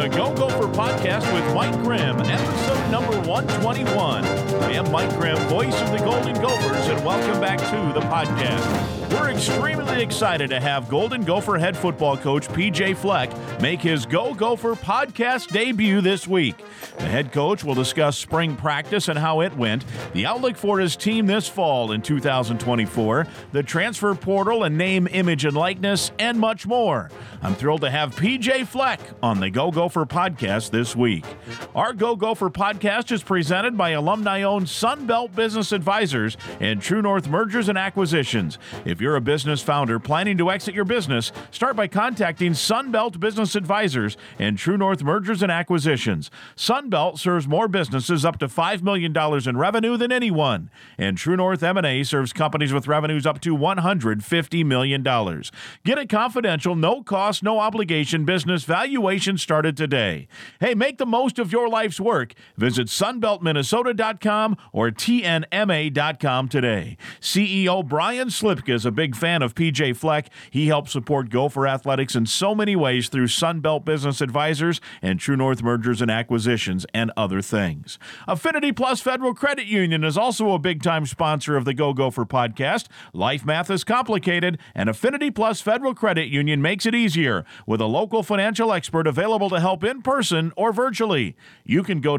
the Go Gopher podcast with Mike Grimm, episode number 121. I am Mike Grimm, voice of the Golden Gophers, and welcome back to the podcast. We're extremely excited to have Golden Gopher head football coach PJ Fleck make his Go Gopher podcast debut this week. The head coach will discuss spring practice and how it went, the outlook for his team this fall in 2024, the transfer portal and name, image, and likeness, and much more. I'm thrilled to have PJ Fleck on the Go Gopher podcast this week. Our Go Gopher podcast is presented by alumni-owned Sunbelt Business Advisors and True North Mergers and Acquisitions. If you're a business founder planning to exit your business, start by contacting Sunbelt Business Advisors and True North Mergers and Acquisitions. Sunbelt serves more businesses up to $5 million in revenue than anyone, and True North M&A serves companies with revenues up to $150 million. Get a confidential, no-cost, no-obligation business valuation started today. Hey, make the most of your life's work. Visit sunbeltminnesota.com or tnma.com today. CEO Brian Slipka is a big fan of PJ Fleck. He helps support Gopher athletics in so many ways through Sunbelt Business Advisors and True North Mergers and Acquisitions and other things. Affinity Plus Federal Credit Union is also a big-time sponsor of the Go Gopher podcast. Life math is complicated, and Affinity Plus Federal Credit Union makes it easier with a local financial expert available to help in person or virtually. You can go to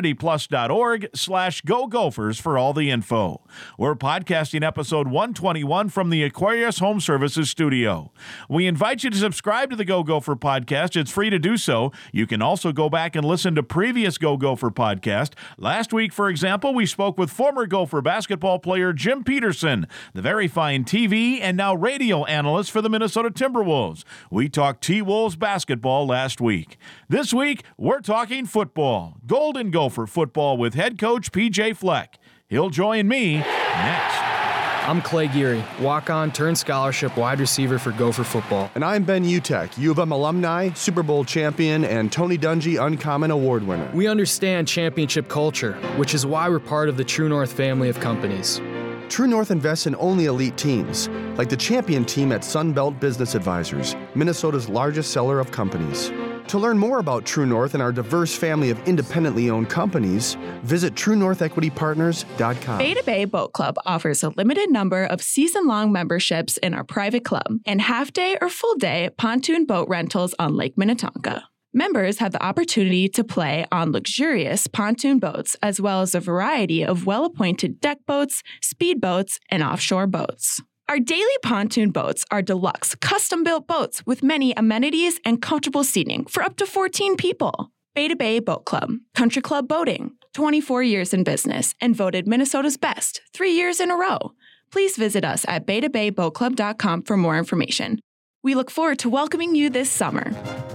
affinityplus.org/Go Gophers for all the info. We're podcasting episode 121 from the Aquarius Home Services studio. We invite you to subscribe to the Go Gopher podcast. It's free to do so. You can also go back and listen to previous Go Gopher podcast. Last week, for example, we spoke with former Gopher basketball player Jim Peterson, the very fine TV and now radio analyst for the Minnesota Timberwolves. We talked T-Wolves basketball last week. This week, we're talking football. Golden Gopher football with head coach PJ Fleck. He'll join me next. I'm Clay Geary, walk-on turned scholarship wide receiver for Gopher football. And I'm Ben Utek, U of M alumni, Super Bowl champion, and Tony Dungy Uncommon Award winner. We understand championship culture, which is why we're part of the True North family of companies. True North invests in only elite teams, like the champion team at Sunbelt Business Advisors, Minnesota's largest seller of companies. To learn more about True North and our diverse family of independently owned companies, visit TrueNorthEquityPartners.com. Bay to Bay Boat Club offers a limited number of season-long memberships in our private club and half-day or full-day pontoon boat rentals on Lake Minnetonka. Members have the opportunity to play on luxurious pontoon boats as well as a variety of well-appointed deck boats, speedboats, and offshore boats. Our daily pontoon boats are deluxe, custom-built boats with many amenities and comfortable seating for up to 14 people. Bay to Bay Boat Club, Country Club Boating, 24 years in business and voted Minnesota's best 3 years in a row. Please visit us at baytobayboatclub.com for more information. We look forward to welcoming you this summer.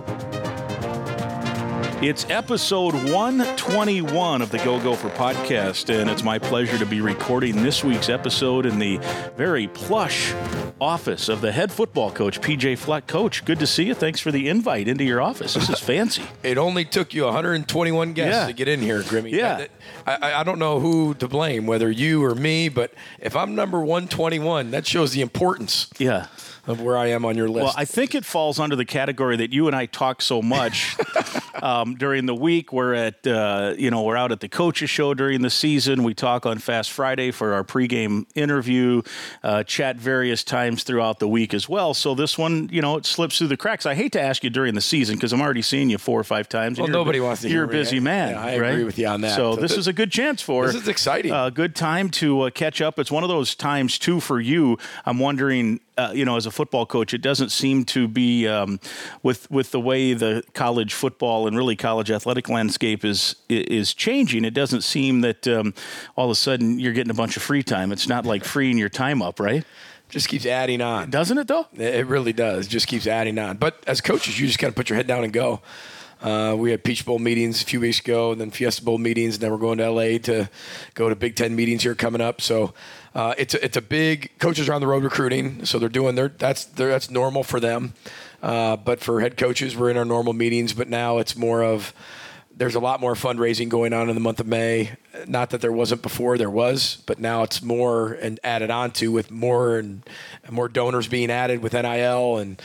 It's episode 121 of the Go Gopher podcast, and it's my pleasure to be recording this week's episode in the very plush office of the head football coach, PJ Fleck. Coach, good to see you. Thanks for the invite into your office. This is fancy. It only took you 121 guests to get in here, Grimmy. Yeah. I don't know who to blame, whether you or me, but if I'm number 121, that shows the importance of where I am on your list. Well, I think it falls under the category that you and I talk so much during the week. We're at, we're out at the coaches show during the season. We talk on Fast Friday for our pregame interview, chat various times throughout the week as well. So this one, it slips through the cracks. I hate to ask you during the season because I'm already seeing you 4 or 5 times. Well, nobody wants to hear me. You're a busy man. Yeah, I agree with you on that. So this is a good chance for. This is exciting. A good time to catch up. It's one of those times too for you. I'm wondering. As a football coach, it doesn't seem to be with the way the college football and really college athletic landscape is changing. It doesn't seem that all of a sudden you're getting a bunch of free time. It's not like freeing your time up, right? Just keeps adding on. Doesn't it, though? It really does. Just keeps adding on. But as coaches, you just got to put your head down and go. We had Peach Bowl meetings a few weeks ago, and then Fiesta Bowl meetings, and then we're going to L.A. to go to Big Ten meetings here coming up. So it's a big – coaches are on the road recruiting, so they're doing that's normal for them. But for head coaches, we're in our normal meetings, but now it's more of – there's a lot more fundraising going on in the month of May. Not that there wasn't before, there was, but now it's more and added on to with more and more donors being added with NIL and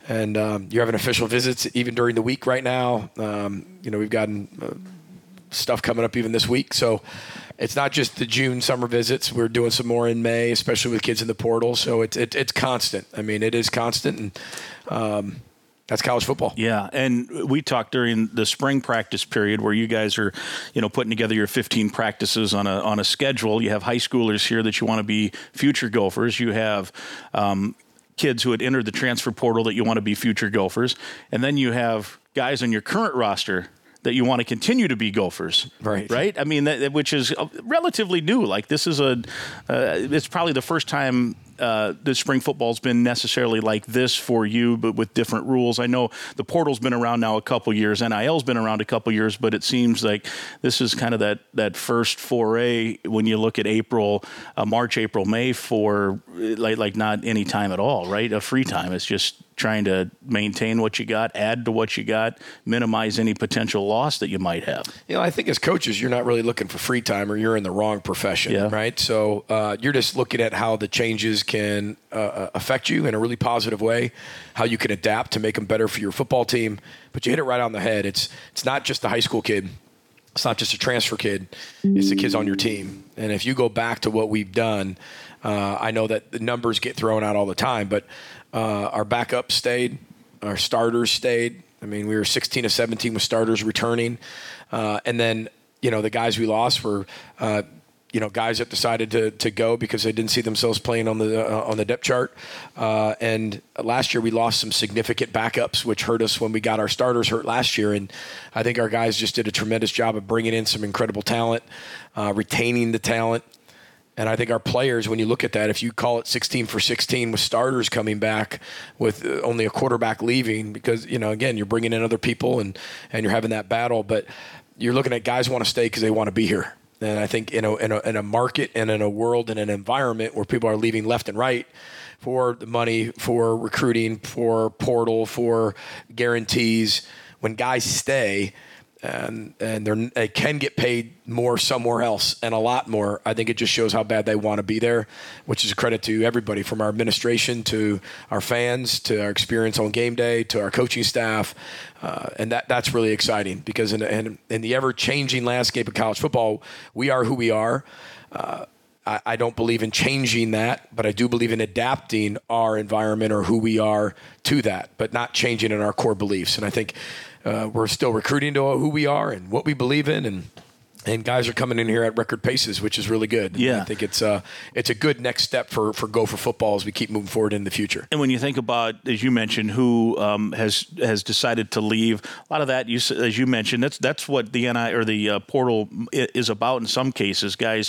And you're having official visits even during the week right now. We've gotten stuff coming up even this week. So it's not just the June summer visits. We're doing some more in May, especially with kids in the portal. So it's constant. I mean, it is constant. And that's college football. Yeah, and we talked during the spring practice period where you guys are, putting together your 15 practices on a schedule. You have high schoolers here that you want to be future Gophers. You have kids who had entered the transfer portal that you want to be future Gophers. And then you have guys on your current roster that you want to continue to be Gophers, right? I mean, which is relatively new. Like this is it's probably the first time that spring football's been necessarily like this for you, but with different rules. I know the portal's been around now a couple years, NIL's been around a couple years, but it seems like this is kind of that first foray when you look at March, April, May for like not any time at all, right? A free time. It's just trying to maintain what you got, add to what you got, minimize any potential loss that you might have. I think as coaches, you're not really looking for free time, or you're in the wrong profession, right? So you're just looking at how the changes can affect you in a really positive way, how you can adapt to make them better for your football team. But you hit it right on the head. It's not just the high school kid. It's not just a transfer kid. It's the kids on your team. And if you go back to what we've done, I know that the numbers get thrown out all the time, but our backups stayed, our starters stayed. I mean, we were 16 of 17 with starters returning. And then, the guys we lost were, guys that decided to go because they didn't see themselves playing on the depth chart. And last year we lost some significant backups, which hurt us when we got our starters hurt last year. And I think our guys just did a tremendous job of bringing in some incredible talent, retaining the talent. And I think our players, when you look at that, if you call it 16 for 16 with starters coming back with only a quarterback leaving, because, again, you're bringing in other people and you're having that battle, but you're looking at guys who want to stay because they want to be here. And I think in a market and in a world and an environment where people are leaving left and right for the money, for recruiting, for portal, for guarantees, when guys stay, and they can get paid more somewhere else and a lot more, I think it just shows how bad they want to be there, which is a credit to everybody from our administration to our fans to our experience on game day to our coaching staff. And that's really exciting because in the ever-changing landscape of college football, we are who we are. I don't believe in changing that, but I do believe in adapting our environment or who we are to that, but not changing in our core beliefs. And I think we're still recruiting to who we are and what we believe in, and guys are coming in here at record paces, which is really good. Yeah. I think it's a good next step for Gopher football as we keep moving forward in the future. And when you think about, as you mentioned, who has decided to leave, a lot of that, as you mentioned, that's what the NI or the portal is about in some cases. Guys,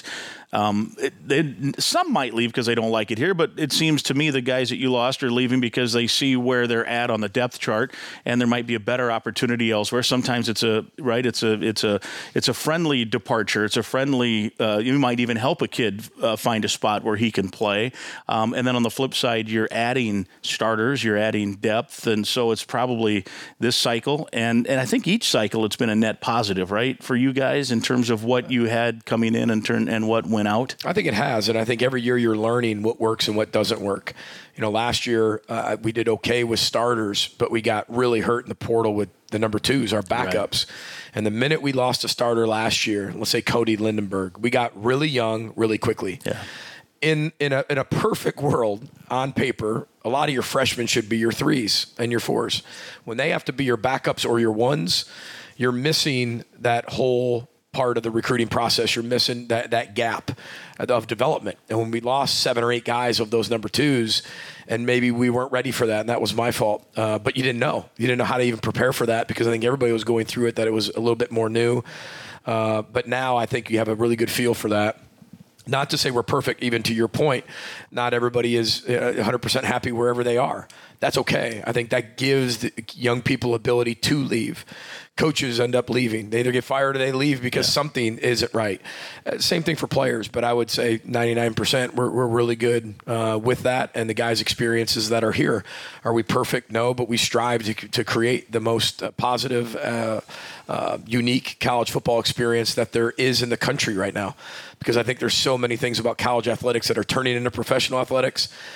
some might leave because they don't like it here, but it seems to me the guys that you lost are leaving because they see where they're at on the depth chart, and there might be a better opportunity elsewhere. Sometimes it's a friendly departure. It's a friendly. You might even help a kid find a spot where he can play. And then on the flip side, you're adding starters, you're adding depth, and so it's probably this cycle. And I think each cycle it's been a net positive, right, for you guys in terms of what you had coming in and what went out. I think it has, and I think every year you're learning what works and what doesn't work. Last year we did okay with starters, but we got really hurt in the portal with the number twos, our backups. Right. And the minute we lost a starter last year, let's say Cody Lindenberg, we got really young really quickly. Yeah. In a perfect world, on paper, a lot of your freshmen should be your threes and your fours. When they have to be your backups or your ones, you're missing that whole part of the recruiting process. You're missing that gap of development. And when we lost 7 or 8 guys of those number twos, and maybe we weren't ready for that, and that was my fault. But you didn't know. You didn't know how to even prepare for that because I think everybody was going through it, that it was a little bit more new. But now I think you have a really good feel for that. Not to say we're perfect, even to your point. Not everybody is 100% happy wherever they are. That's okay. I think that gives the young people ability to leave. Coaches end up leaving. They either get fired or they leave because something isn't right. Same thing for players, but I would say 99% we're really good with that and the guys' experiences that are here. Are we perfect? No, but we strive to create the most positive, unique college football experience that there is in the country right now, because I think there's so many things about college athletics that are turning into professional athletics.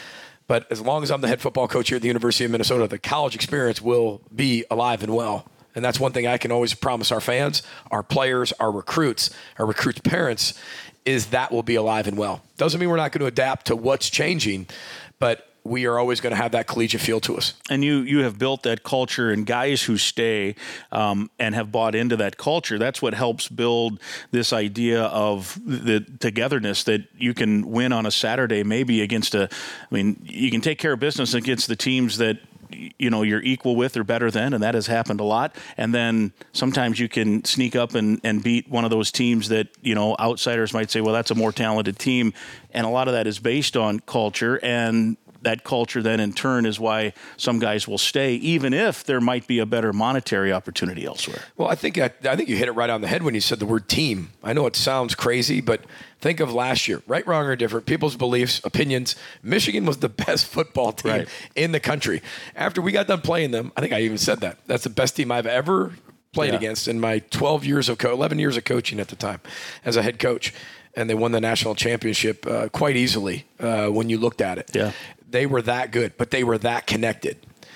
But as long as I'm the head football coach here at the University of Minnesota, the college experience will be alive and well. And that's one thing I can always promise our fans, our players, our recruits parents, is that will be alive and well. Doesn't mean we're not going to adapt to what's changing, but we are always going to have that collegiate feel to us. And you have built that culture, and guys who stay and have bought into that culture, that's what helps build this idea of the togetherness that you can win on a Saturday, maybe against you can take care of business against the teams that you're equal with or better than, and that has happened a lot. And then sometimes you can sneak up and beat one of those teams that, outsiders might say, well, that's a more talented team. And a lot of that is based on culture, and that culture then in turn is why some guys will stay, even if there might be a better monetary opportunity elsewhere. Well, I think you hit it right on the head when you said the word team. I know it sounds crazy, but think of last year, right, wrong, or different, people's beliefs, opinions. Michigan was the best football team in the country. After we got done playing them, I think I even said that. That's the best team I've ever played against in my 11 years of coaching at the time as a head coach. And they won the national championship quite easily when you looked at it. Yeah. They were that good, but they were that connected.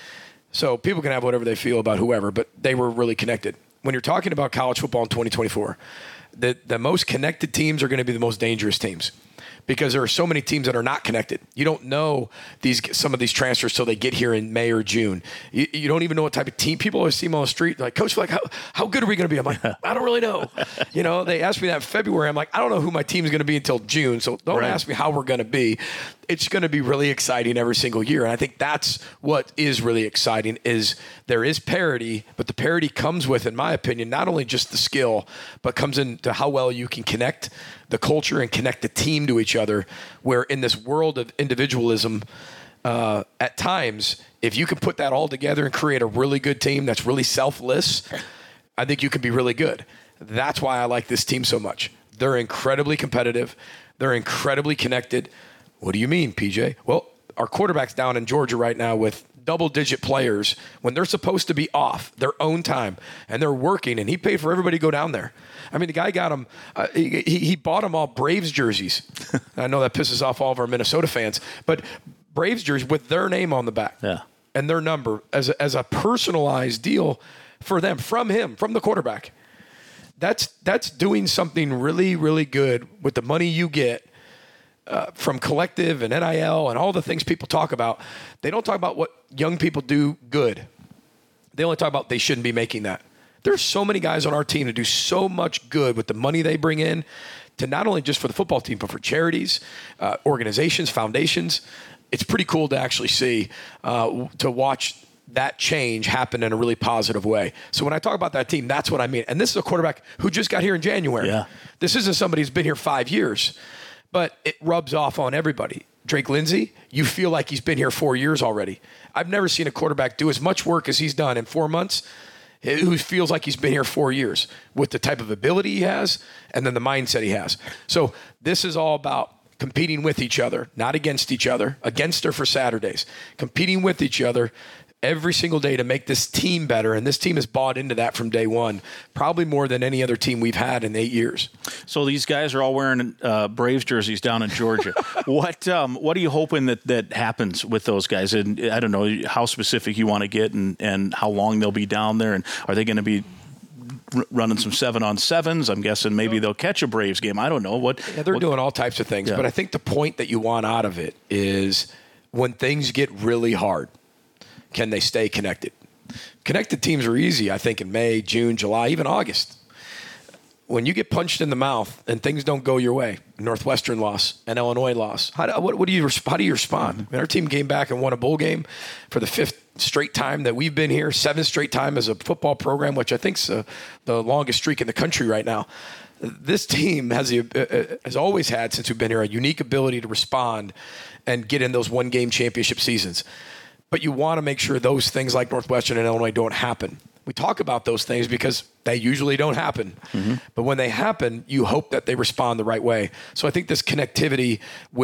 So people can have whatever they feel about whoever, but they were really connected. When you're talking about college football in 2024, the most connected teams are going to be the most dangerous teams, because there are so many teams that are not connected. You don't know some of these transfers till they get here in May or June. You don't even know what type of team. People always see them on the street like, Coach, how good are we going to be? I'm like, I don't really know. They asked me that in February. I'm like, I don't know who my team's going to be until June, so don't ask me how we're going to be. It's going to be really exciting every single year. And I think that's what is really exciting, is there is parity, but the parity comes with, in my opinion, not only just the skill, but comes into how well you can connect the culture and connect the team to each other, where in this world of individualism, at times, if you can put that all together and create a really good team that's really selfless, I think you can be really good. That's why I like this team so much. They're incredibly competitive. They're incredibly connected. What do you mean, PJ? Well, our quarterback's down in Georgia right now with double-digit players when they're supposed to be off their own time, and they're working, and he paid for everybody to go down there. I mean, the guy got them, he bought them all Braves jerseys. I know that pisses off all of our Minnesota fans, but Braves jerseys with their name on the back and their number as a personalized deal for them, from him, from the quarterback. That's doing something really, really good with the money you get from collective and NIL and all the things people talk about. They don't talk about what young people do good. They only talk about they shouldn't be making that. There's so many guys on our team that do so much good with the money they bring in, to not only just for the football team, but for charities, organizations, foundations. It's pretty cool to actually see, to watch that change happen in a really positive way. So when I talk about that team, that's what I mean. And this is a quarterback who just got here in January. Yeah. This isn't somebody who's been here 5 years, but it rubs off on everybody. Drake Lindsay, you feel like he's been here 4 years already. I've never seen a quarterback do as much work as he's done in 4 months, who feels like he's been here 4 years, with the type of ability he has and then the mindset he has. So this is all about competing with each other, not against each other, against or for Saturdays, competing with each other every single day to make this team better. And this team has bought into that from day one, probably more than any other team we've had in 8 years. So these guys are all wearing Braves jerseys down in Georgia. What are you hoping that happens with those guys? And I don't know how specific you want to get and how long they'll be down there. And are they going to be running some 7-on-7s? I'm guessing maybe they'll catch a Braves game. I don't know. They're doing all types of things. Yeah. But I think the point that you want out of it is, when things get really hard, can they stay connected? Connected teams are easy, I think, in May, June, July, even August. When you get punched in the mouth and things don't go your way, Northwestern loss, an Illinois loss, how do you respond? I mean, our team came back and won a bowl game for the 5th straight time that we've been here, 7th straight time as a football program, which I think is the longest streak in the country right now. This team has always had, since we've been here, a unique ability to respond and get in those one-game championship seasons. But you want to make sure those things like Northwestern and Illinois don't happen. We talk about those things because they usually don't happen. Mm-hmm. But when they happen, you hope that they respond the right way. So I think this connectivity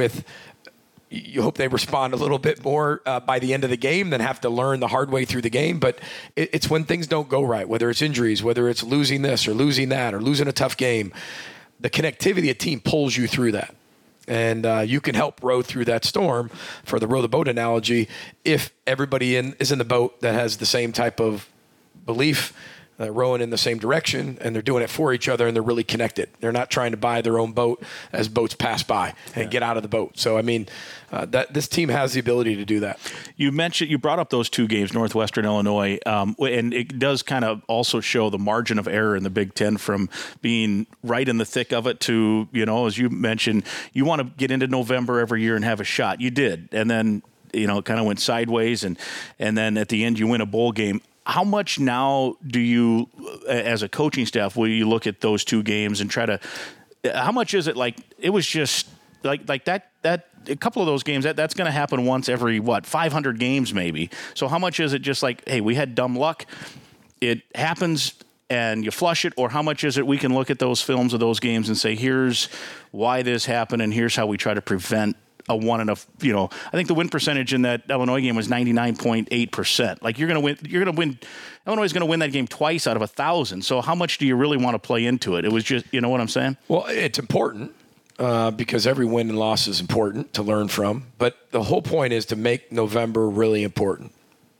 you hope they respond a little bit more by the end of the game than have to learn the hard way through the game. But it's when things don't go right, whether it's injuries, whether it's losing this or losing that or losing a tough game, the connectivity of the team pulls you through that. And you can help row through that storm, for the row the boat analogy, if everybody is in the boat that has the same type of belief, rowing in the same direction, and they're doing it for each other, and they're really connected. They're not trying to buy their own boat as boats pass by and get out of the boat. So, I mean, this team has the ability to do that. You brought up those 2 games, Northwestern Illinois, and it does kind of also show the margin of error in the Big Ten from being right in the thick of it to, as you mentioned, you want to get into November every year and have a shot. You did, and then it kind of went sideways, and then at the end you win a bowl game. How much now do you, as a coaching staff, will you look at those 2 games and try to? How much is it like? It was just like that. A couple of those games that's going to happen once every 500 games maybe. So how much is it just like, hey, we had dumb luck, it happens, and you flush it? Or how much is it we can look at those films of those games and say, here's why this happened, and here's how we try to prevent a one and I think the win percentage in that Illinois game was 99.8%. Like you're going to win. Illinois is going to win that game twice out of 1,000. So how much do you really want to play into it? It was just, you know what I'm saying? Well, it's important because every win and loss is important to learn from. But the whole point is to make November really important.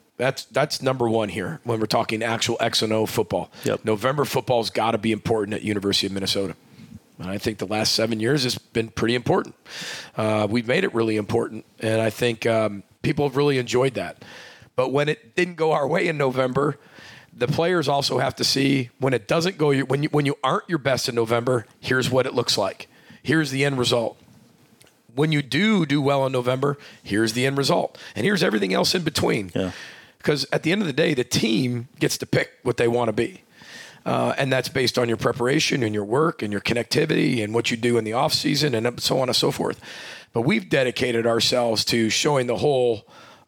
That's number one here when we're talking actual X&O football. Yep. November football's got to be important at University of Minnesota. And I think the last 7 years has been pretty important. We've made it really important, and I think people have really enjoyed that. But when it didn't go our way in November, the players also have to see when it doesn't go when you aren't your best in November, here's what it looks like. Here's the end result. When you do well in November, here's the end result. And here's everything else in between. Yeah. Because at the end of the day, the team gets to pick what they want to be. And that's based on your preparation and your work and your connectivity and what you do in the off season and so on and so forth. But we've dedicated ourselves to showing the whole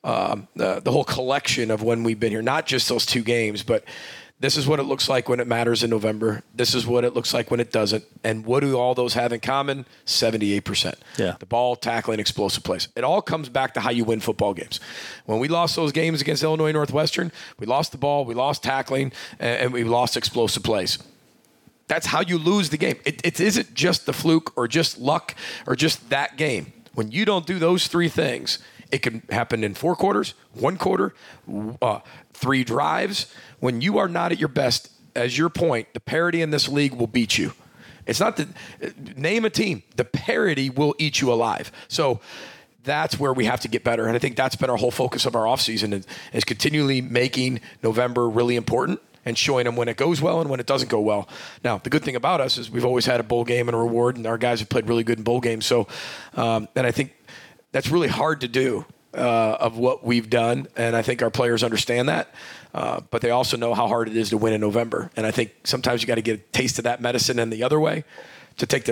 collection of when we've been here, not just those 2 games, but this is what it looks like when it matters in November. This is what it looks like when it doesn't. And what do all those have in common? 78%. Yeah. The ball, tackling, explosive plays. It all comes back to how you win football games. When we lost those games against Illinois Northwestern, we lost the ball, we lost tackling, and we lost explosive plays. That's how you lose the game. It isn't just the fluke or just luck or just that game. When you don't do those 3 things, it can happen in 4 quarters, 1 quarter, 3 drives. When you are not at your best, as your point, the parity in this league will beat you. It's not name a team. The parity will eat you alive. So that's where we have to get better. And I think that's been our whole focus of our offseason is continually making November really important and showing them when it goes well and when it doesn't go well. Now, the good thing about us is we've always had a bowl game and a reward, and our guys have played really good in bowl games. So, and I think that's really hard to do of what we've done, and I think our players understand that. But they also know how hard it is to win in November. And I think sometimes you got to get a taste of that medicine in the other way to take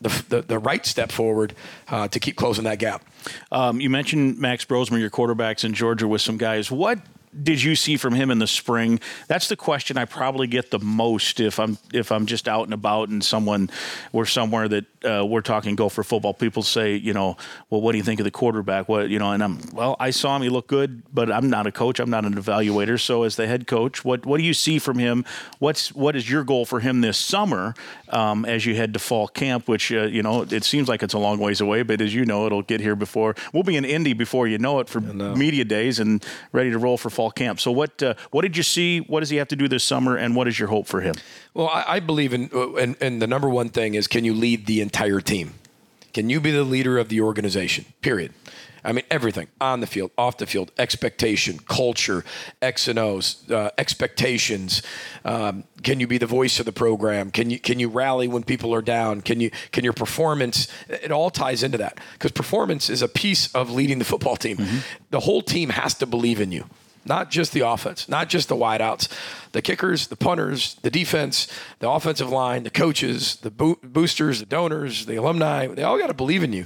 the right step forward to keep closing that gap. You mentioned Max Brosmer, your quarterback's in Georgia with some guys. What did you see from him in the spring? That's the question I probably get the most if I'm just out and about and we're somewhere that we're talking Gopher football. People say, well, what do you think of the quarterback? And I saw him. He looked good, but I'm not a coach. I'm not an evaluator. So as the head coach, what do you see from him? What is your goal for him this summer as you head to fall camp, which, it seems like it's a long ways away, but as you know, it'll get here before we'll be in Indy before you know it for media days and ready to roll for fall camp. So what did you see? What does he have to do this summer, and what is your hope for him? Well, I believe in the number one thing is, can you lead the entire team? Can you be the leader of the organization? Period. I mean, everything on the field, off the field, expectation, culture, X and O's, expectations. Can you be the voice of the program? Can you rally when people are down? Can your performance? It all ties into that, because performance is a piece of leading the football team. Mm-hmm. The whole team has to believe in you. Not just the offense, not just the wideouts, the kickers, the punters, the defense, the offensive line, the coaches, the boosters, the donors, the alumni. They all got to believe in you.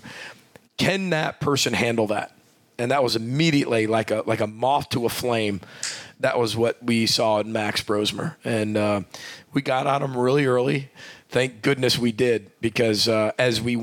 Can that person handle that? And that was immediately like a moth to a flame. That was what we saw in Max Brosmer. And we got on him really early. Thank goodness we did, because as we went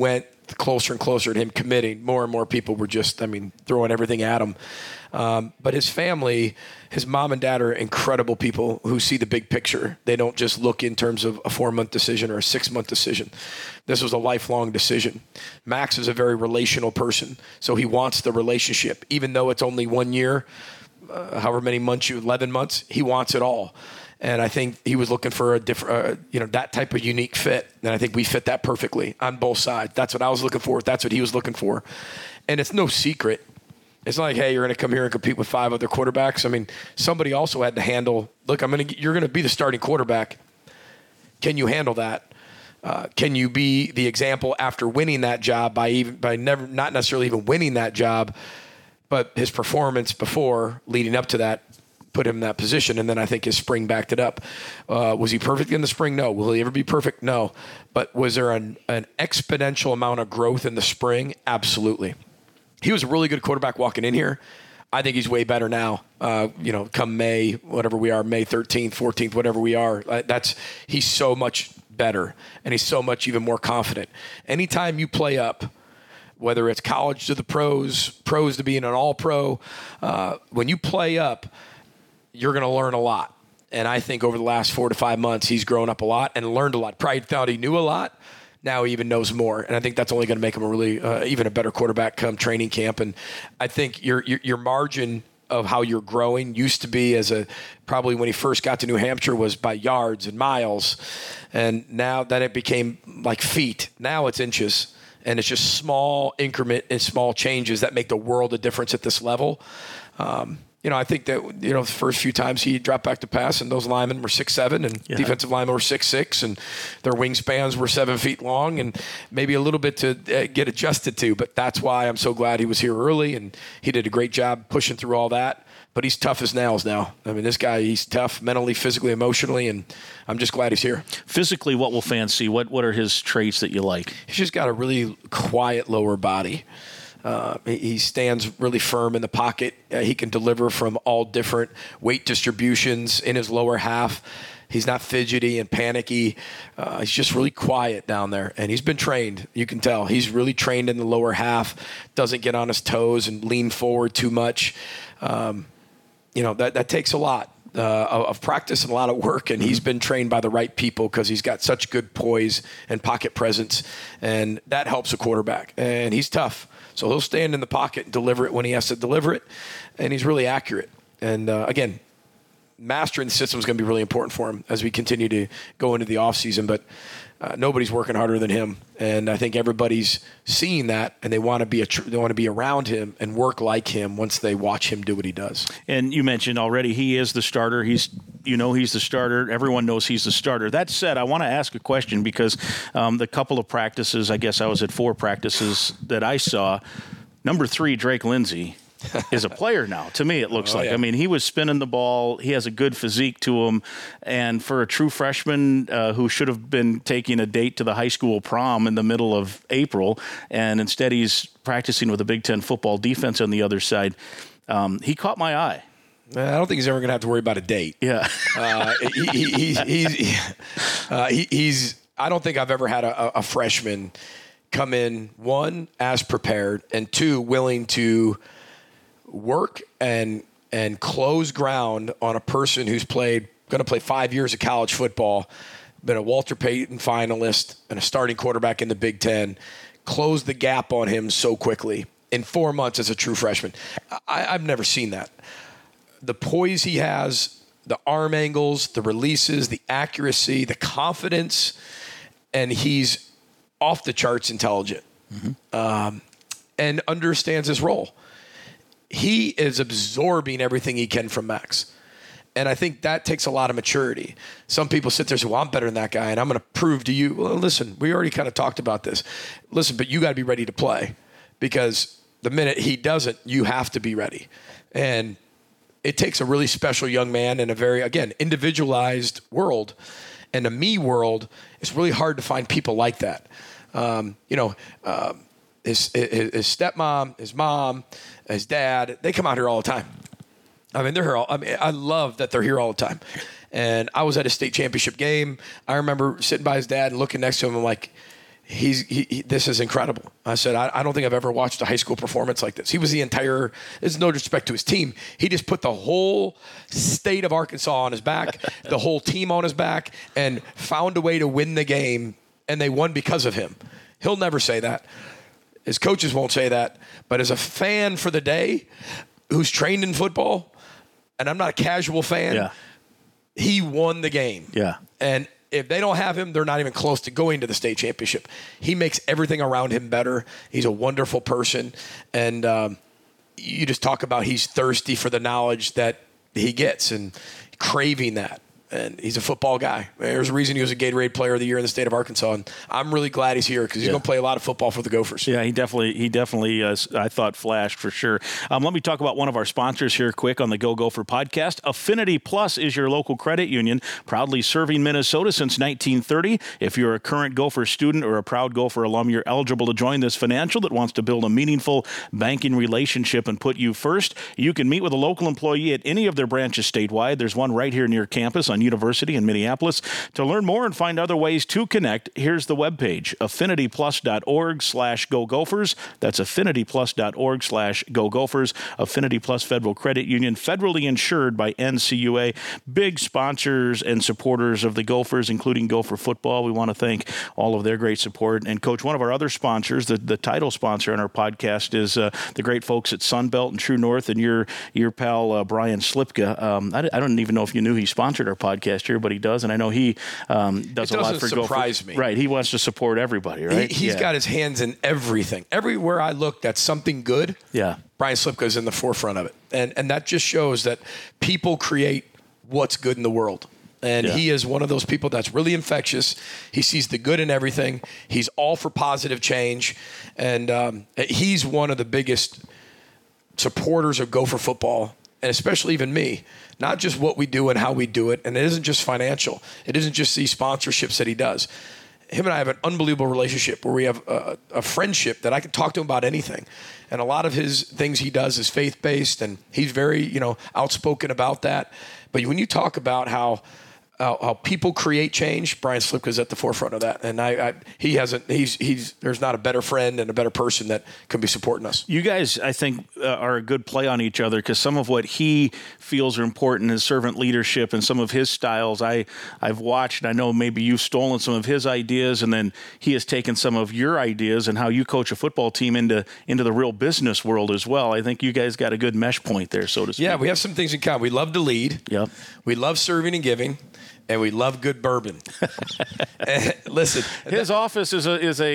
closer and closer to him committing, more and more people were just, throwing everything at him. But his family, his mom and dad are incredible people who see the big picture. They don't just look in terms of a 4-month decision or a 6-month decision. This was a lifelong decision. Max is a very relational person, so he wants the relationship. Even though it's only 1 year, however many months 11 months, he wants it all. And I think he was looking for a different, that type of unique fit. And I think we fit that perfectly on both sides. That's what I was looking for. That's what he was looking for. And it's no secret. It's not like, hey, you're going to come here and compete with 5 other quarterbacks. Somebody also had to handle, look, you're going to be the starting quarterback. Can you handle that? Can you be the example after winning that job not necessarily even winning that job, but his performance before leading up to that put him in that position, and then I think his spring backed it up. Was he perfect in the spring? No. Will he ever be perfect? No. But was there an exponential amount of growth in the spring? Absolutely. He was a really good quarterback walking in here. I think he's way better now. Come May, whatever we are, May 13th, 14th, whatever we are, he's so much better, and he's so much even more confident. Anytime you play up, whether it's college to the pros to being an all-pro, when you play up, you're going to learn a lot. And I think over the last 4 to 5 months, he's grown up a lot and learned a lot. Probably thought he knew a lot. Now he even knows more. And I think that's only going to make him a really, even a better quarterback come training camp. And I think your margin of how you're growing used to be probably when he first got to New Hampshire was by yards and miles. And now that it became like feet. Now it's inches. And it's just small increment and small changes that make the world of difference at this level. I think that, the first few times he dropped back to pass and those linemen were 6'7", and defensive linemen were 6'6", and their wingspans were 7 feet long, and maybe a little bit to get adjusted to. But that's why I'm so glad he was here early, and he did a great job pushing through all that. But he's tough as nails now. This guy, he's tough mentally, physically, emotionally, and I'm just glad he's here. Physically, what will fans see? What are his traits that you like? He's just got a really quiet lower body. He stands really firm in the pocket. He can deliver from all different weight distributions in his lower half. He's not fidgety and panicky. He's just really quiet down there. And he's been trained. You can tell. He's really trained in the lower half, doesn't get on his toes and lean forward too much. That takes a lot of practice and a lot of work. And he's been trained by the right people because he's got such good poise and pocket presence. And that helps a quarterback. And he's tough. So he'll stand in the pocket and deliver it when he has to deliver it, and he's really accurate. And, again, mastering the system is going to be really important for him as we continue to go into the offseason. But nobody's working harder than him, and I think everybody's seeing that, and they want to be around him and work like him once they watch him do what he does. And you mentioned already he is the starter. He's the starter. Everyone knows he's the starter. That said, I want to ask a question because the couple of practices, I guess I was at 4 practices that I saw, number 3, Drake Lindsay, is a player now. To me, it looks like. Yeah. He was spinning the ball. He has a good physique to him. And for a true freshman who should have been taking a date to the high school prom in the middle of April, and instead he's practicing with a Big Ten football defense on the other side, he caught my eye. I don't think he's ever going to have to worry about a date. Yeah. I don't think I've ever had a freshman come in, 1, as prepared, and 2, willing to work and close ground on a person who's going to play 5 years of college football, been a Walter Payton finalist and a starting quarterback in the Big Ten, close the gap on him so quickly in 4 months as a true freshman. I've never seen that. The poise he has, the arm angles, the releases, the accuracy, the confidence, and he's off the charts intelligent, and understands his role. He is absorbing everything he can from Max. And I think that takes a lot of maturity. Some people sit there and say, well, I'm better than that guy, and I'm going to prove to you. Well, listen, we already kind of talked about this. Listen, but you got to be ready to play because the minute he doesn't, you have to be ready. And it takes a really special young man in a very, again, individualized world. And a me world, it's really hard to find people like that. His stepmom, his mom, his dad, they come out here all the time. They're here I love that they're here all the time. And I was at a state championship game. I remember sitting by his dad and looking next to him. I'm like, this is incredible. I said, I don't think I've ever watched a high school performance like this. He was there's no disrespect to his team. He just put the whole state of Arkansas on his back, the whole team on his back, and found a way to win the game, and they won because of him. He'll never say that. His coaches won't say that. But as a fan for the day who's trained in football, and I'm not a casual fan, he won the game. Yeah. And if they don't have him, they're not even close to going to the state championship. He makes everything around him better. He's a wonderful person. And you just talk about he's thirsty for the knowledge that he gets and craving that. And he's a football guy. There's a reason he was a Gatorade Player of the Year in the state of Arkansas. And I'm really glad he's here because he's going to play a lot of football for the Gophers. Yeah, he definitely, I thought, flashed for sure. Let me talk about one of our sponsors here quick on the Go Gopher podcast. Affinity Plus is your local credit union, proudly serving Minnesota since 1930. If you're a current Gopher student or a proud Gopher alum, you're eligible to join this financial that wants to build a meaningful banking relationship and put you first. You can meet with a local employee at any of their branches statewide. There's one right here near campus on University in Minneapolis. To learn more and find other ways to connect, here's the webpage, affinityplus.org/Go Gophers. That's affinityplus.org/Go Gophers. Affinity Plus Federal Credit Union, federally insured by NCUA. Big sponsors and supporters of the Gophers, including Gopher football. We want to thank all of their great support. And, Coach, one of our other sponsors, the title sponsor on our podcast, is the great folks at Sunbelt and True North, and your pal Brian Slipka. I don't even know if you knew he sponsored our podcast here, but he does, and I know he does a lot for Gopher. It doesn't surprise me. Right, he wants to support everybody, right? He's got his hands in everything. Everywhere I look, that's something good. Yeah, Brian Slipka is in the forefront of it, and that just shows that people create what's good in the world. And he is one of those people that's really infectious. He sees the good in everything. He's all for positive change, and he's one of the biggest supporters of Gopher football, and especially even me. Not just what we do and how we do it, and it isn't just financial. It isn't just these sponsorships that he does. Him and I have an unbelievable relationship where we have a friendship that I can talk to him about anything. And a lot of his things he does is faith-based, and he's very, outspoken about that. But when you talk about how people create change, Brian Slipka is at the forefront of that. And there's not a better friend and a better person that could be supporting us. You guys, I think, are a good play on each other because some of what he feels are important is servant leadership, and some of his styles I've watched, and I know maybe you've stolen some of his ideas, and then he has taken some of your ideas and how you coach a football team into the real business world as well. I think you guys got a good mesh point there, so to speak. Yeah, we have some things in common. We love to lead. Yep. We love serving and giving. And we love good bourbon. Listen, his office is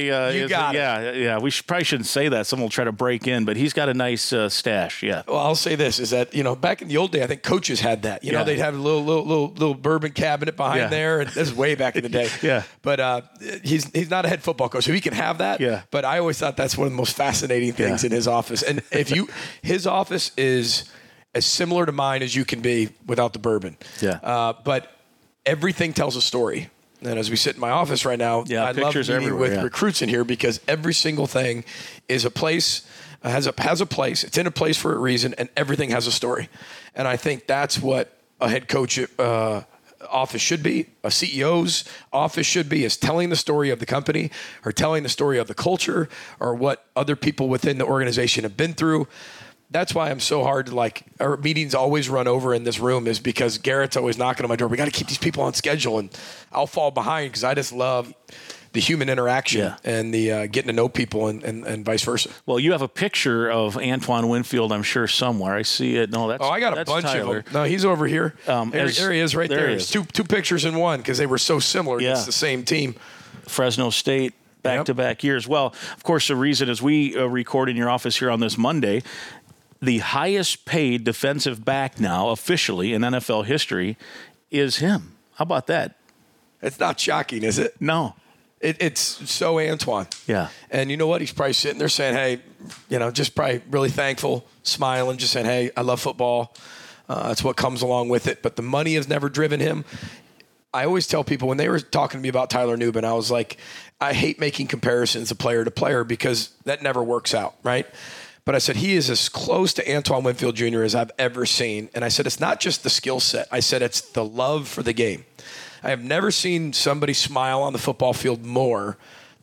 a. We probably shouldn't say that. Someone will try to break in, but he's got a nice stash. Yeah. Well, I'll say this: is that back in the old day, I think coaches had that. They'd have a little bourbon cabinet behind there, and this is way back in the day. Yeah. But he's not a head football coach, so he can have that. Yeah. But I always thought that's one of the most fascinating things in his office. And his office is as similar to mine as you can be without the bourbon. Yeah. But everything tells a story. And as we sit in my office right now, I love meeting with recruits in here because every single thing is a place, has a place. It's in a place for a reason, and everything has a story. And I think that's what a head coach office should be, a CEO's office should be, is telling the story of the company or telling the story of the culture or what other people within the organization have been through. That's why I'm so hard to our meetings always run over in this room is because Garrett's always knocking on my door. We got to keep these people on schedule, and I'll fall behind because I just love the human interaction and the getting to know people and vice versa. Well, you have a picture of Antoine Winfield, I'm sure, somewhere. I see it. No, that's I got a bunch Tyler. of them. No, he's over here. There he is right there. It's two pictures in one because they were so similar. Yeah. It's the same team. Fresno State, back-to-back years. Well, of course, the reason is we record in your office here on this Monday. The highest paid defensive back now officially in NFL history is him. How about that? It's not shocking, is it? No. It's so Antoine. Yeah. And you know what? He's probably sitting there saying, hey, just probably really thankful, smiling, just saying, hey, I love football. That's what comes along with it. But the money has never driven him. I always tell people when they were talking to me about Tyler Nubin, I was like, I hate making comparisons of player to player because that never works out, right? But I said, he is as close to Antoine Winfield Jr. as I've ever seen. And I said, it's not just the skill set. I said, it's the love for the game. I have never seen somebody smile on the football field more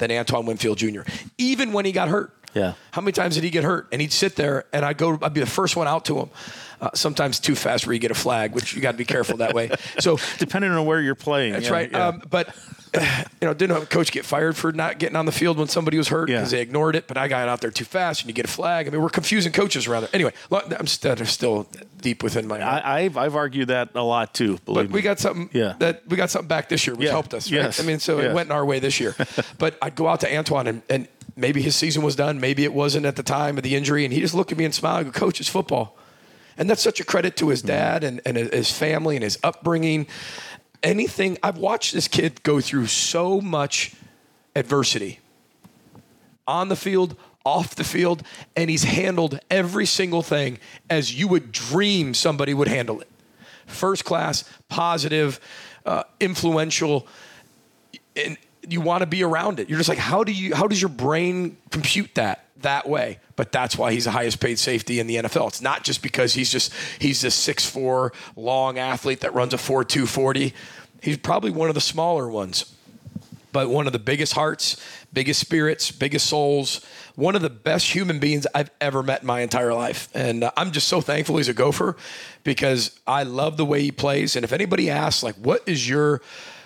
than Antoine Winfield Jr., even when he got hurt. Yeah. How many times did he get hurt? And he'd sit there, and I'd be the first one out to him. Sometimes too fast where you get a flag, which you got to be careful that way. So depending on where you're playing. That's right. Yeah. But didn't a coach get fired for not getting on the field when somebody was hurt because they ignored it? But I got out there too fast, and you get a flag. I mean, we're confusing coaches around there. Anyway, I'm still deep within my. I've argued that a lot too. Believe me. We got something. We got something back this year, which helped us. Right? Yes. I mean, so it went in our way this year. But I'd go out to Antoine, and maybe his season was done. Maybe it wasn't at the time of the injury, and he just looked at me and smiled and go, "Coach, it's football." And that's such a credit to his dad and his family and his upbringing. I've watched this kid go through so much adversity on the field, off the field, and he's handled every single thing as you would dream somebody would handle it. First class, positive, influential, and you want to be around it. You're just like, how does your brain compute that way? But that's why he's the highest paid safety in the NFL. It's not just because he's this 6'4" long athlete that runs a 4.2 40. He's probably one of the smaller ones, but one of the biggest hearts, biggest spirits, biggest souls, one of the best human beings I've ever met in my entire life. And I'm just so thankful he's a Gopher because I love the way he plays. And if anybody asks, like, what is your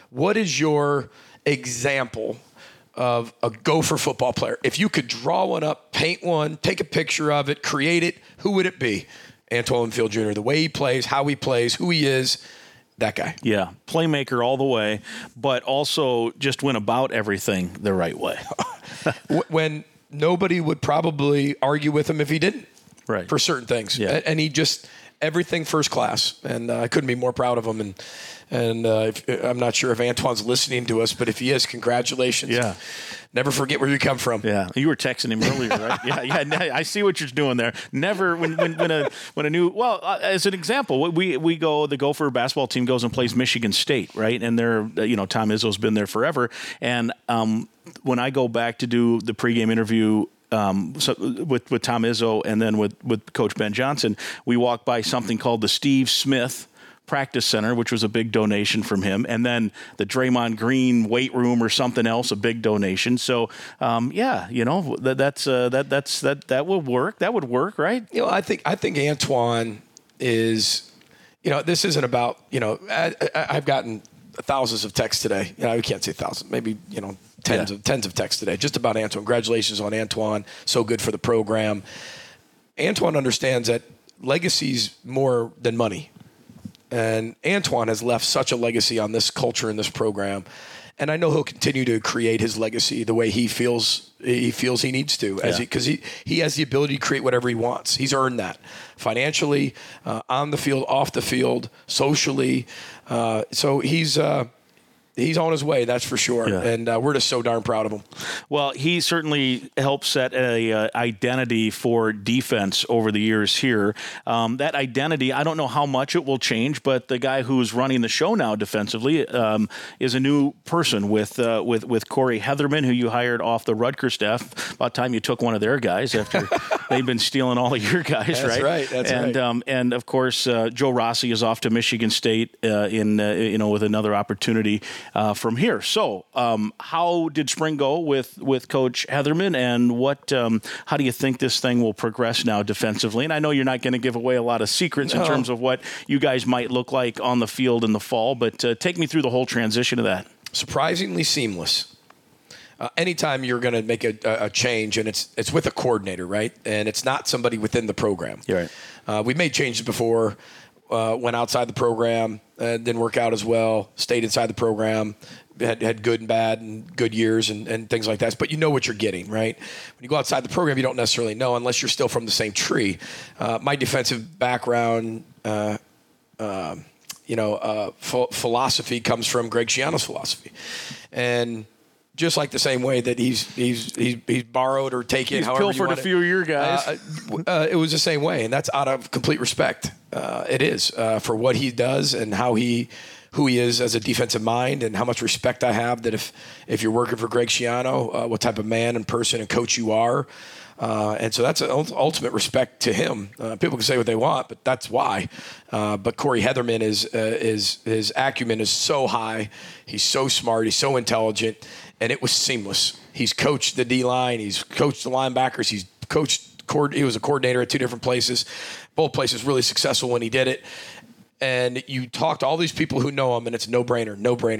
example of a Gopher football player? If you could draw one up, paint one, take a picture of it, create it, who would it be? Antoine Winfield Jr., the way he plays, how he plays, who he is, that guy. Yeah, playmaker all the way, but also just went about everything the right way. When nobody would probably argue with him if he didn't, right, for certain things. Yeah. And he just, everything first class. And I couldn't be more proud of him. And I'm not sure if Antoine's listening to us, but if he is, congratulations. Yeah. Never forget where you come from. Yeah, you were texting him earlier, right? Yeah. I see what you're doing there. Never when a new as an example, the Gopher basketball team goes and plays Michigan State, right? And they're Tom Izzo's been there forever. And when I go back to do the pregame interview. With Tom Izzo and then with Coach Ben Johnson, we walk by something called the Steve Smith Practice Center, which was a big donation from him, and then the Draymond Green weight room or something else, a big donation. So, that will work. That would work, right? I think Antoine is, this isn't about, I've gotten thousands of texts today. I can't say thousands, maybe, tens of texts today, just about Antoine. Congratulations on Antoine. So good for the program. Antoine understands that legacy's more than money. And Antoine has left such a legacy on this culture and this program. And I know he'll continue to create his legacy the way he feels he needs to, because he has the ability to create whatever he wants. He's earned that financially, on the field, off the field, socially. So he's on his way, that's for sure. Yeah. And we're just so darn proud of him. Well, he certainly helped set a identity for defense over the years here. That identity, I don't know how much it will change, but the guy who's running the show now defensively is a new person with Corey Heatherman, who you hired off the Rutgers staff. About time you took one of their guys after they've been stealing all of your guys, that's right? That's right. And of course, Joe Rossi is off to Michigan State with another opportunity. From here. So how did spring go with Coach Heatherman, and how do you think this thing will progress now defensively? And I know you're not going to give away a lot of secrets in terms of what you guys might look like on the field in the fall, but take me through the whole transition of that. Surprisingly seamless. Anytime you're going to make a change, and it's with a coordinator, right? And it's not somebody within the program. You're right. We've made changes before. Went outside the program, didn't work out as well, stayed inside the program, had good and bad and good years and things like that. But you know what you're getting, right? When you go outside the program, you don't necessarily know unless you're still from the same tree. My defensive background, philosophy comes from Greg Schiano's philosophy. And just like the same way that he's borrowed or taken, he's however you want pilfered a few of your guys. It was the same way, and that's out of complete respect. It is for what he does and who he is as a defensive mind, and how much respect I have that if you're working for Greg Schiano, what type of man and person and coach you are. And so that's an ultimate respect to him. People can say what they want, but that's why. But Corey Heatherman his acumen is so high. He's so smart. He's so intelligent, and it was seamless. He's coached the D-line. He's coached the linebackers. He was a coordinator at 2 different places. Both places really successful when he did it. And you talk to all these people who know him, and it's no brainer.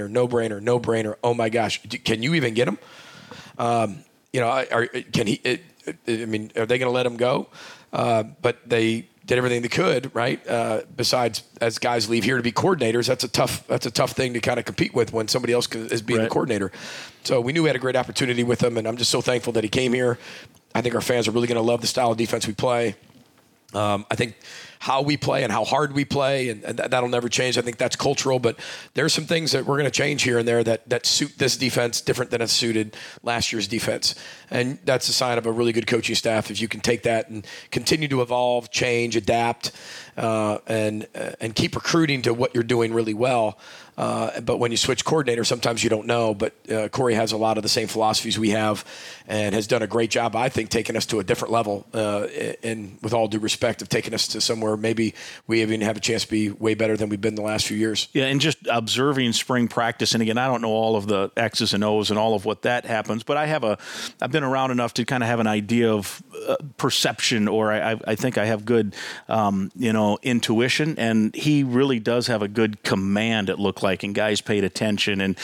Oh my gosh, can you even get him? Are they going to let him go? But they did everything they could, right? Besides, as guys leave here to be coordinators, that's a tough thing to kind of compete with when somebody else is being the coordinator. So we knew we had a great opportunity with him, and I'm just so thankful that he came here. I think our fans are really going to love the style of defense we play. I think how we play and how hard we play, and that'll never change. I think that's cultural, but there's some things that we're going to change here and there that suit this defense different than it suited last year's defense. And that's a sign of a really good coaching staff if you can take that and continue to evolve, change, adapt, and keep recruiting to what you're doing really well. But when you switch coordinator, sometimes you don't know. But Corey has a lot of the same philosophies we have and has done a great job, I think, taking us to a different level. And with all due respect, of taking us to somewhere maybe we even have a chance to be way better than we've been the last few years. Yeah, and just observing spring practice. And again, I don't know all of the X's and O's and all of what that happens, but I've been around enough to kind of have an idea of perception, or I think I have good, intuition. And he really does have a good command, it looked like, and guys paid attention, and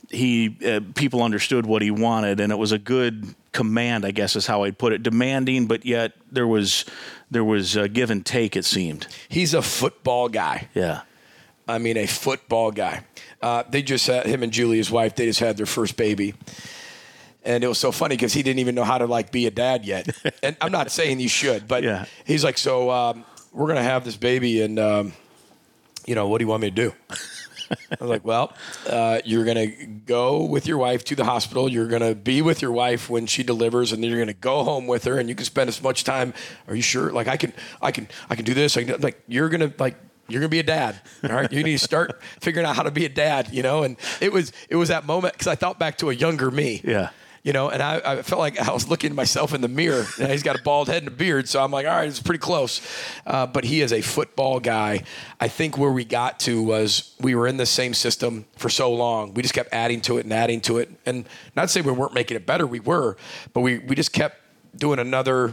people understood what he wanted, and it was a good command, I guess is how I'd put it. Demanding, but yet there was a give and take, it seemed. He's a football guy. Yeah. I mean, a football guy. They just had, him and Julie, his wife, they just had their first baby. And it was so funny because he didn't even know how to, be a dad yet. And I'm not saying you should, but yeah. He's like, so we're going to have this baby, and, what do you want me to do? I was like, well, you're going to go with your wife to the hospital. You're going to be with your wife when she delivers, and then you're going to go home with her, and you can spend as much time. Are you sure? I can do this. You're going to be a dad. All right. You need to start figuring out how to be a dad, and it was that moment because I thought back to a younger me. Yeah. And I felt like I was looking at myself in the mirror. And he's got a bald head and a beard, so I'm like, all right, it's pretty close. But he is a football guy. I think where we got to was we were in the same system for so long. We just kept adding to it and adding to it. And not to say we weren't making it better, we were, but we just kept doing another,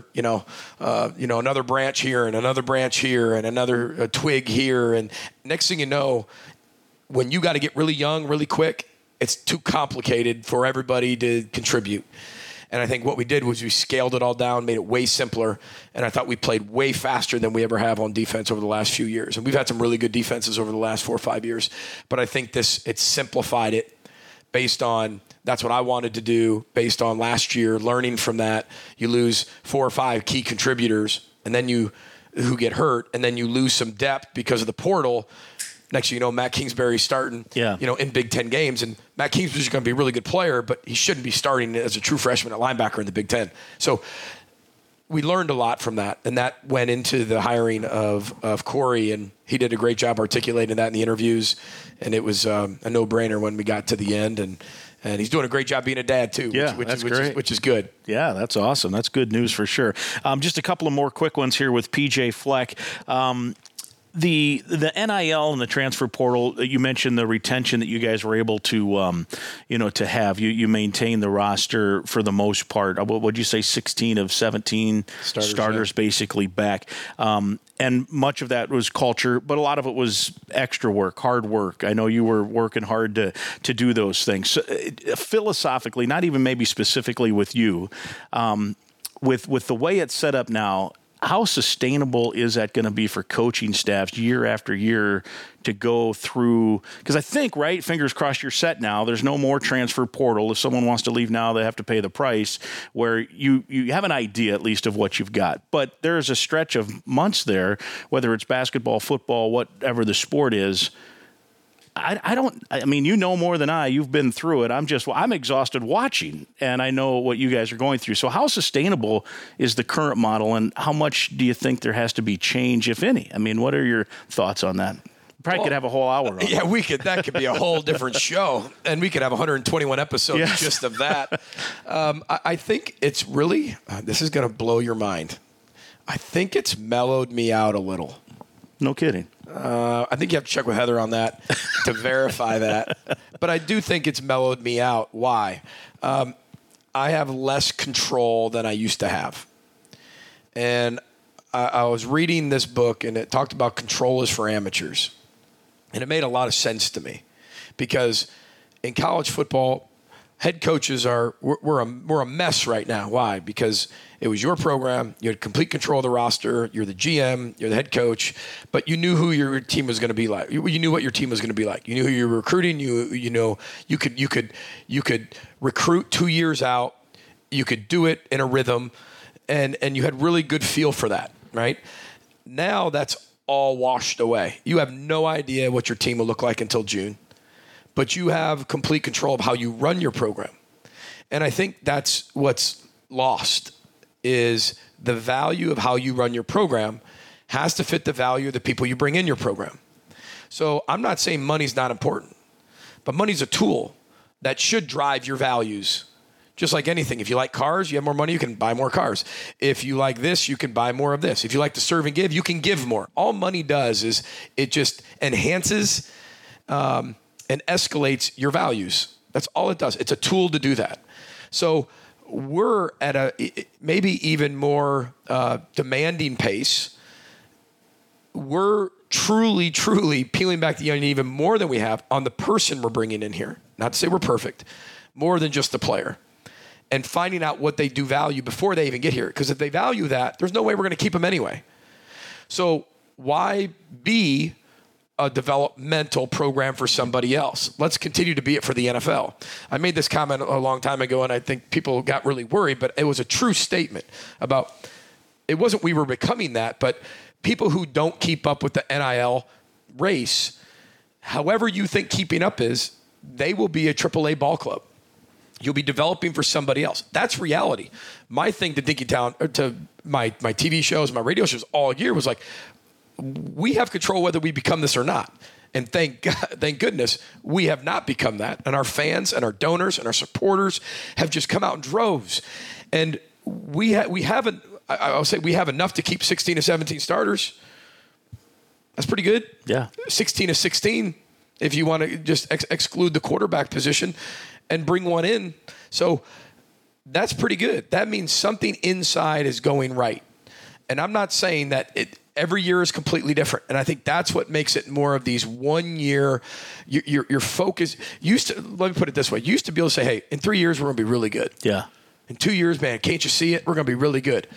another branch here and another branch here and another twig here. And next thing you know, when you got to get really young, really quick, it's too complicated for everybody to contribute. And I think what we did was we scaled it all down, made it way simpler, and I thought we played way faster than we ever have on defense over the last few years. And we've had some really good defenses over the last 4 or 5 years. But I think it simplified it based on that's what I wanted to do, based on last year, learning from that. You lose 4 or 5 key contributors, and then who get hurt, and then you lose some depth because of the portal. Next thing you know, Matt Kingsbury's starting, in Big Ten games. And Matt Kingsbury's going to be a really good player, but he shouldn't be starting as a true freshman at linebacker in the Big Ten. So we learned a lot from that. And that went into the hiring of Corey. And he did a great job articulating that in the interviews. And it was a no-brainer when we got to the end. And he's doing a great job being a dad, too, which is good. Yeah, that's awesome. That's good news for sure. Just a couple of more quick ones here with PJ Fleck. The NIL and the transfer portal, you mentioned the retention that you guys were able to, to have. You maintain the roster for the most part. What would you say, 16 of 17 starters basically back? And much of that was culture, but a lot of it was extra work, hard work. I know you were working hard to do those things. So, philosophically, not even maybe specifically with you, with the way it's set up now, how sustainable is that going to be for coaching staffs year after year to go through? Because I think, right, fingers crossed, you're set now. There's no more transfer portal. If someone wants to leave now, they have to pay the price, where you have an idea at least of what you've got. But there's a stretch of months there, whether it's basketball, football, whatever the sport is. I mean, you know more than I. You've been through it. I'm exhausted watching, and I know what you guys are going through. So how sustainable is the current model, and how much do you think there has to be change, if any? I mean, what are your thoughts on that? probably could have a whole hour on it. Yeah, we could. That could be a whole different show, and we could have 121 episodes just of that. I think it's really this is going to blow your mind. I think it's mellowed me out a little. No kidding. I think you have to check with Heather on that to verify that. But I do think it's mellowed me out. Why? I have less control than I used to have. And I was reading this book, and it talked about control is for amateurs. And it made a lot of sense to me because in college football, head coaches we're a mess right now. Why? Because it was your program. You had complete control of the roster. You're the GM. You're the head coach. But you knew who your team was going to be like. You knew what your team was going to be like. You knew who you were recruiting. You could recruit 2 years out. You could do it in a rhythm, and you had really good feel for that. Right? Now that's all washed away. You have no idea what your team will look like until June, but you have complete control of how you run your program. And I think that's what's lost is the value of how you run your program has to fit the value of the people you bring in your program. So I'm not saying money's not important, but money's a tool that should drive your values. Just like anything. If you like cars, you have more money, you can buy more cars. If you like this, you can buy more of this. If you like to serve and give, you can give more. All money does is it just enhances and escalates your values. That's all it does. It's a tool to do that. So we're at a maybe even more demanding pace. We're truly peeling back the onion even more than we have on the person we're bringing in here. Not to say we're perfect, more than just the player. And finding out what they do value before they even get here. Because if they value that, there's no way we're going to keep them anyway. So why be a developmental program for somebody else? Let's continue to be it for the NFL. I made this comment a long time ago, and I think people got really worried, but it was a true statement about, it wasn't we were becoming that, but people who don't keep up with the NIL race, however you think keeping up is, they will be a AAA ball club. You'll be developing for somebody else. That's reality. My thing to Dinkytown, or to my TV shows, my radio shows all year was like, we have control whether we become this or not. And thank goodness we have not become that. And our fans and our donors and our supporters have just come out in droves. And we haven't, I'll say we have enough to keep 16 to 17 starters. That's pretty good. Yeah. 16 to 16 if you want to just exclude the quarterback position and bring one in. So that's pretty good. That means something inside is going right. And I'm not saying that every year is completely different. And I think that's what makes it more of these 1 year, your focus. Let me put it this way. You used to be able to say, hey, in 3 years, we're going to be really good. Yeah. In 2 years, man, can't you see it? We're going to be really good.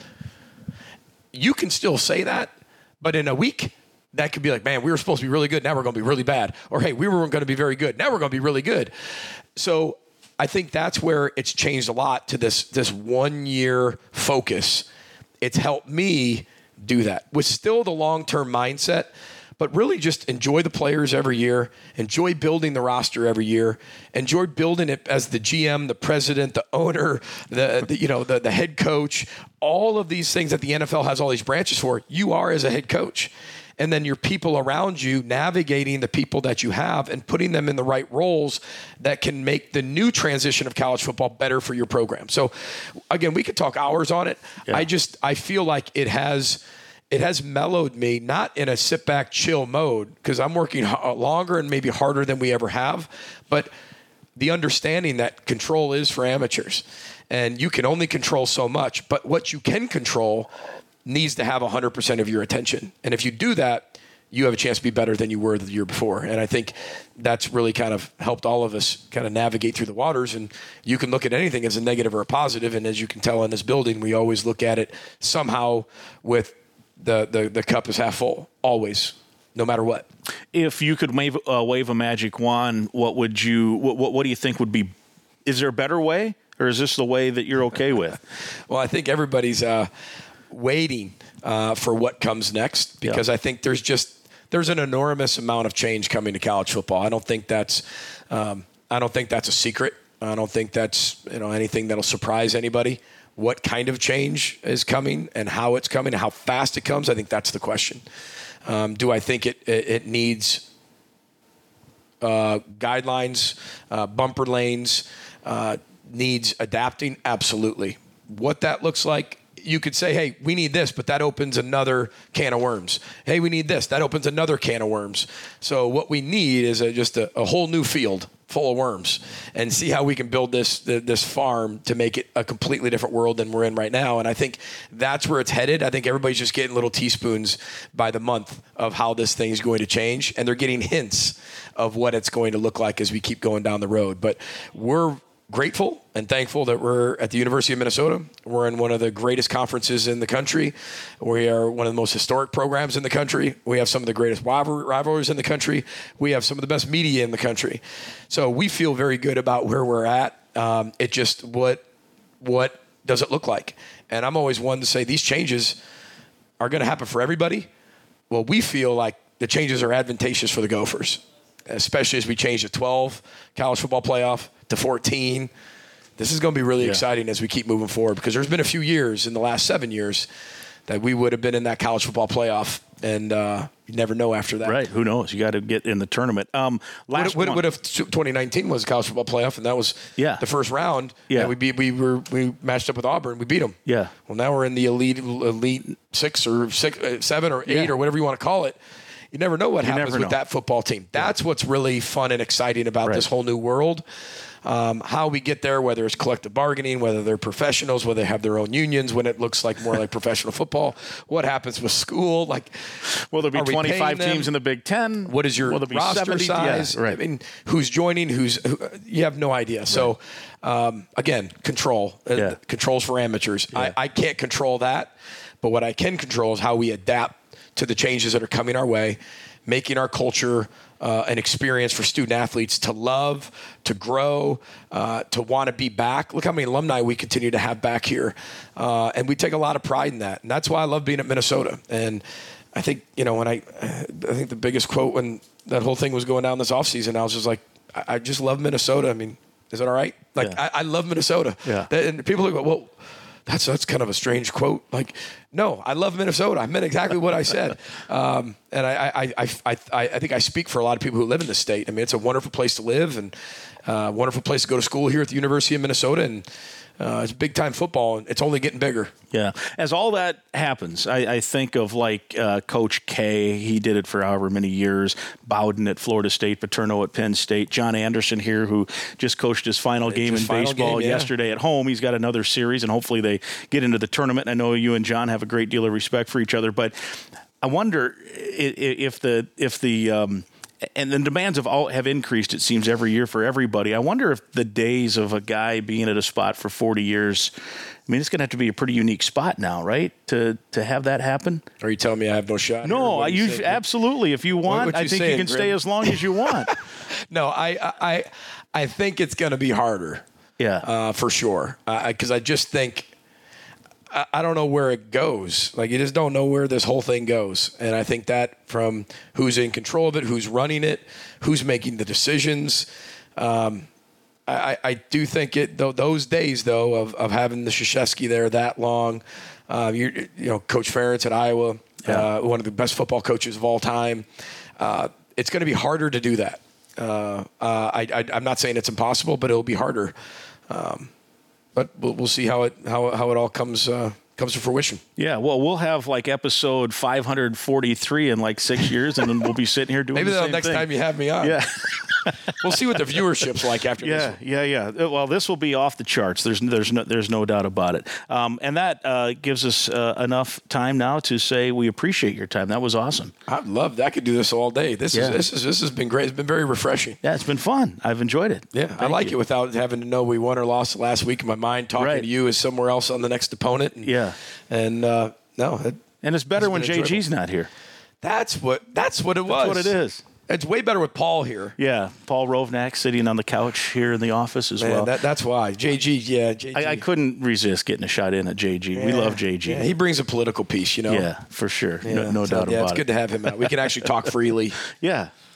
You can still say that, but in a week, that could be like, man, we were supposed to be really good. Now we're going to be really bad. Or, hey, we weren't going to be very good. Now we're going to be really good. So I think that's where it's changed a lot to this 1 year focus. It's helped me do that with still the long-term mindset, but really just enjoy the players every year, enjoy building the roster every year, enjoy building it as the GM, the president, the owner, the head coach, all of these things that the NFL has all these branches for. You are as a head coach. And then your people around you navigating the people that you have and putting them in the right roles that can make the new transition of college football better for your program. So again, we could talk hours on it. Yeah. I feel like it has mellowed me, not in a sit back, chill mode, because I'm working longer and maybe harder than we ever have, but the understanding that control is for amateurs and you can only control so much, but what you can control needs to have 100% of your attention. And if you do that, you have a chance to be better than you were the year before. And I think that's really kind of helped all of us kind of navigate through the waters. And you can look at anything as a negative or a positive. And as you can tell in this building, we always look at it somehow with the cup is half full, always, no matter what. If you could wave a magic wand, what do you think would be, is there a better way? Or is this the way that you're okay with? Well, I think everybody's waiting for what comes next, because I think there's an enormous amount of change coming to college football. I don't think that's a secret. I don't think that's anything that'll surprise anybody. What kind of change is coming and how it's coming and how fast it comes, I think that's the question. Do I think it needs guidelines, bumper lanes, needs adapting? Absolutely. What that looks like, you could say, hey, we need this, but that opens another can of worms. Hey, we need this. That opens another can of worms. So what we need is just a whole new field full of worms, and see how we can build this farm to make it a completely different world than we're in right now. And I think that's where it's headed. I think everybody's just getting little teaspoons by the month of how this thing's going to change, and they're getting hints of what it's going to look like as we keep going down the road. But we're grateful and thankful that we're at the University of Minnesota. We're in one of the greatest conferences in the country. We are one of the most historic programs in the country. We have some of the greatest rivalries in the country. We have some of the best media in the country. So we feel very good about where we're at. It just, what does it look like? And I'm always one to say these changes are going to happen for everybody. Well, we feel like the changes are advantageous for the Gophers, especially as we change the 12 college football playoff to 14. This is going to be really exciting as we keep moving forward, because there's been a few years in the last 7 years that we would have been in that college football playoff, and you never know after that. Right. Who knows? You got to get in the tournament. What if 2019 was a college football playoff, and that was the first round? Yeah. And we matched up with Auburn. We beat them. Yeah. Well, now we're in the elite 6 or 7 or 8 or whatever you want to call it. You never know what happens with that football team. That's what's really fun and exciting about this whole new world. How we get there, whether it's collective bargaining, whether they're professionals, whether they have their own unions when it looks like more like professional football. What happens with school? Like, will there be 25 teams in the Big Ten? What is your roster size? Yeah, right. I mean, who's joining? You have no idea. Right. So, again, control. Controls for amateurs. Yeah. I can't control that, but what I can control is how we adapt to the changes that are coming our way, making our culture an experience for student athletes to love, to grow, to want to be back. Look how many alumni we continue to have back here. And we take a lot of pride in that. And that's why I love being at Minnesota. And I think, I think the biggest quote when that whole thing was going down this offseason, I was just like, I just love Minnesota. I mean, is that all right? Like, I love Minnesota. Yeah. And people go, well, that's kind of a strange quote. Like, no, I love Minnesota. I meant exactly what I said. And I think I speak for a lot of people who live in the state. I mean, it's a wonderful place to live and a wonderful place to go to school here at the University of Minnesota. And it's big time football, and it's only getting bigger. Yeah. As all that happens, I think of like Coach K. He did it for however many years. Bowden at Florida State, Paterno at Penn State. John Anderson here, who just coached his final game in baseball yesterday at home. He's got another series, and hopefully they get into the tournament. I know you and John have a great deal of respect for each other, but I wonder if the and the demands have increased, it seems, every year for everybody. I wonder if the days of a guy being at a spot for 40 years, I mean, it's going to have to be a pretty unique spot now, right, to have that happen? Are you telling me I have no shot? No, absolutely. If you want, I think you can stay as long as you want. No, I think it's going to be harder. Yeah. For sure. Because I just think, I don't know where it goes. Like, you just don't know where this whole thing goes. And I think that from who's in control of it, who's running it, who's making the decisions. I do think those days, though, of having the Krzyzewski there that long, Coach Ferentz at Iowa, one of the best football coaches of all time, it's going to be harder to do that. I'm not saying it's impossible, but it'll be harder. But we'll see how it all comes to fruition. Yeah, well, we'll have like episode 543 in like 6 years, and then we'll be sitting here doing maybe the same thing. Maybe the next time you have me on. Yeah. We'll see what the viewership's like after this. Yeah. Well, this will be off the charts. There's no doubt about it. And that gives us enough time now to say we appreciate your time. That was awesome. I love that. I could do this all day. This has been great. It's been very refreshing. Yeah, it's been fun. I've enjoyed it. Yeah, I like it without having to know we won or lost last week in my mind. Talking to you is somewhere else on the next opponent. And it's better when JG's not here. That's what it was. That's what it is. It's way better with Paul here. Yeah, Paul Rovnak sitting on the couch here in the office as well. That's why. JG. I couldn't resist getting a shot in at JG. Yeah. We love JG. Yeah, he brings a political piece, Yeah, for sure. No doubt about it. Yeah, it's good to have him out. We can actually talk freely. Yeah.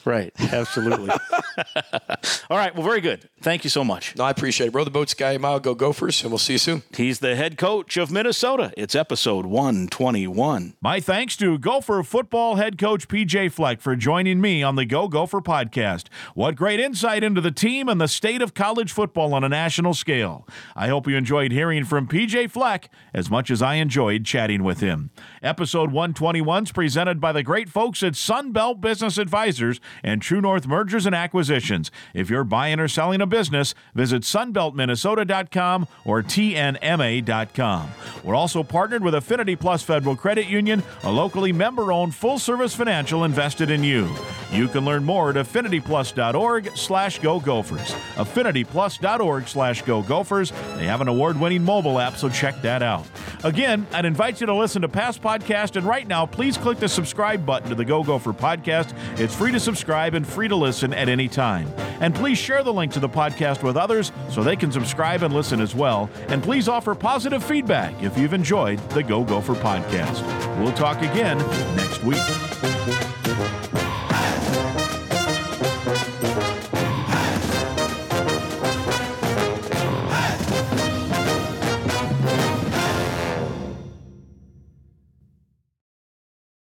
Right. Absolutely. All right. Well, very good. Thank you so much. No, I appreciate it. Row the boat, Sky a Mile. Go Gophers, and we'll see you soon. He's the head coach of Minnesota. It's episode 121. My thanks to Gopher football head coach PJ Fleck for joining me on the Go Gopher podcast. What great insight into the team and the state of college football on a national scale. I hope you enjoyed hearing from PJ Fleck as much as I enjoyed chatting with him. Episode 121 is presented by the great folks at Sunbelt Business Advisors and True North Mergers and Acquisitions. If you're buying or selling a business, visit sunbeltminnesota.com or tnma.com. We're also partnered with Affinity Plus Federal Credit Union, a locally member-owned full-service financial invested in you. You can learn more at affinityplus.org/Go Gophers. affinityplus.org/Go Gophers. They have an award-winning mobile app, so check that out. Again, I'd invite you to listen to past podcasts, and right now, please click the subscribe button to the Go Gopher podcast. It's free to subscribe and free to listen at any time. And please share the link to the podcast with others so they can subscribe and listen as well. And please offer positive feedback if you've enjoyed the Go Gopher podcast. We'll talk again next week.